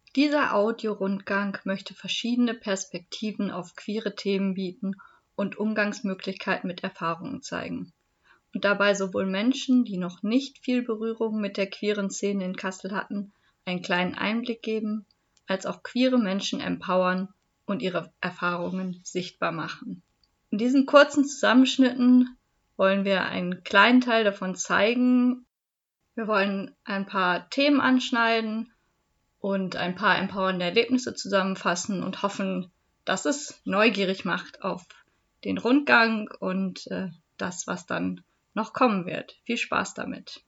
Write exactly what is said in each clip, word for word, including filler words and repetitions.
Dieser Audiorundgang möchte verschiedene Perspektiven auf queere Themen bieten und Umgangsmöglichkeiten mit Erfahrungen zeigen. Und dabei sowohl Menschen, die noch nicht viel Berührung mit der queeren Szene in Kassel hatten, einen kleinen Einblick geben, als auch queere Menschen empowern und ihre Erfahrungen sichtbar machen. In diesen kurzen Zusammenschnitten wollen wir einen kleinen Teil davon zeigen. Wir wollen ein paar Themen anschneiden und ein paar empowernde Erlebnisse zusammenfassen und hoffen, dass es neugierig macht auf den Rundgang und äh, das, was dann noch kommen wird. Viel Spaß damit!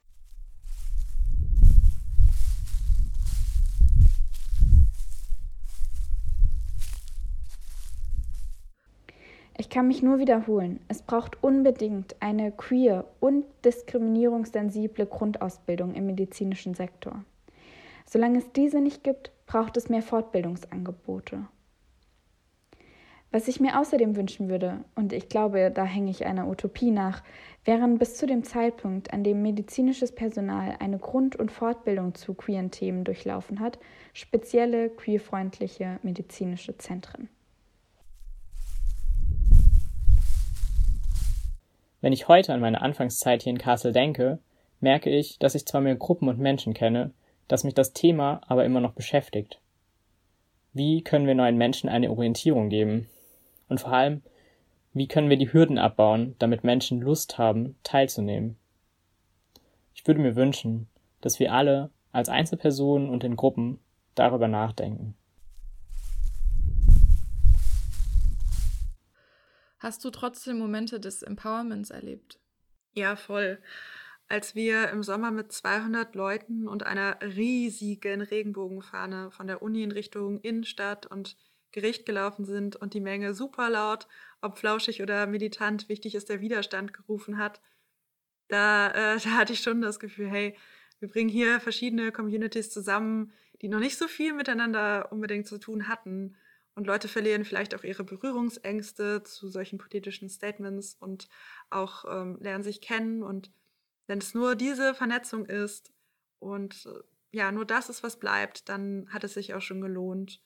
Ich kann mich nur wiederholen, es braucht unbedingt eine queer und diskriminierungssensible Grundausbildung im medizinischen Sektor. Solange es diese nicht gibt, braucht es mehr Fortbildungsangebote. Was ich mir außerdem wünschen würde, und ich glaube, da hänge ich einer Utopie nach, wären bis zu dem Zeitpunkt, an dem medizinisches Personal eine Grund- und Fortbildung zu queeren Themen durchlaufen hat, spezielle queerfreundliche medizinische Zentren. Wenn ich heute an meine Anfangszeit hier in Kassel denke, merke ich, dass ich zwar mehr Gruppen und Menschen kenne, dass mich das Thema aber immer noch beschäftigt. Wie können wir neuen Menschen eine Orientierung geben? Und vor allem, wie können wir die Hürden abbauen, damit Menschen Lust haben, teilzunehmen? Ich würde mir wünschen, dass wir alle als Einzelpersonen und in Gruppen darüber nachdenken. Hast du trotzdem Momente des Empowerments erlebt? Ja, voll. Als wir im Sommer mit zweihundert Leuten und einer riesigen Regenbogenfahne von der Uni in Richtung Innenstadt und Gericht gelaufen sind und die Menge super laut, ob flauschig oder militant, wichtig ist der Widerstand gerufen hat, da, äh, da hatte ich schon das Gefühl, hey, wir bringen hier verschiedene Communities zusammen, die noch nicht so viel miteinander unbedingt zu tun hatten. Und Leute verlieren vielleicht auch ihre Berührungsängste zu solchen politischen Statements und auch ähm, lernen sich kennen. Und wenn es nur diese Vernetzung ist und äh, ja, nur das ist, was bleibt, dann hat es sich auch schon gelohnt.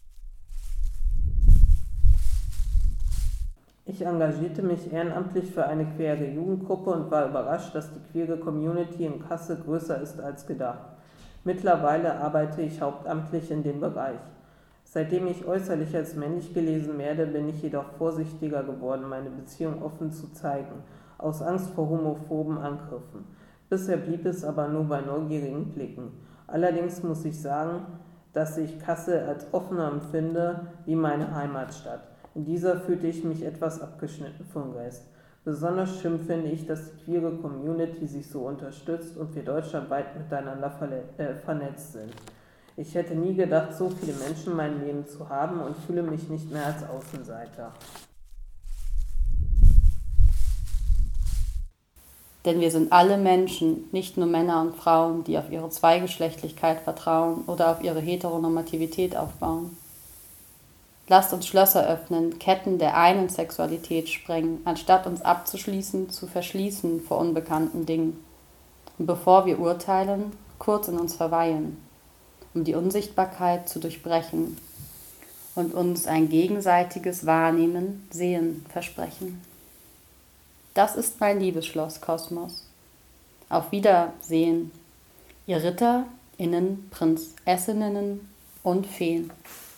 Ich engagierte mich ehrenamtlich für eine queere Jugendgruppe und war überrascht, dass die queere Community in Kassel größer ist als gedacht. Mittlerweile arbeite ich hauptamtlich in dem Bereich. Seitdem ich äußerlich als männlich gelesen werde, bin ich jedoch vorsichtiger geworden, meine Beziehung offen zu zeigen, aus Angst vor homophoben Angriffen. Bisher blieb es aber nur bei neugierigen Blicken. Allerdings muss ich sagen, dass ich Kassel als offener empfinde wie meine Heimatstadt. In dieser fühlte ich mich etwas abgeschnitten vom Rest. Besonders schlimm finde ich, dass die queere Community sich so unterstützt und wir deutschlandweit miteinander verle- äh, vernetzt sind. Ich hätte nie gedacht, so viele Menschen in meinem Leben zu haben und fühle mich nicht mehr als Außenseiter. Denn wir sind alle Menschen, nicht nur Männer und Frauen, die auf ihre Zweigeschlechtlichkeit vertrauen oder auf ihre Heteronormativität aufbauen. Lasst uns Schlösser öffnen, Ketten der einen Sexualität sprengen, anstatt uns abzuschließen, zu verschließen vor unbekannten Dingen. Und bevor wir urteilen, kurz in uns verweilen, um die Unsichtbarkeit zu durchbrechen und uns ein gegenseitiges Wahrnehmen, Sehen versprechen. Das ist mein Liebesschloss Kosmos. Auf Wiedersehen, ihr Ritter, Innen, Prinzessinnen und Feen.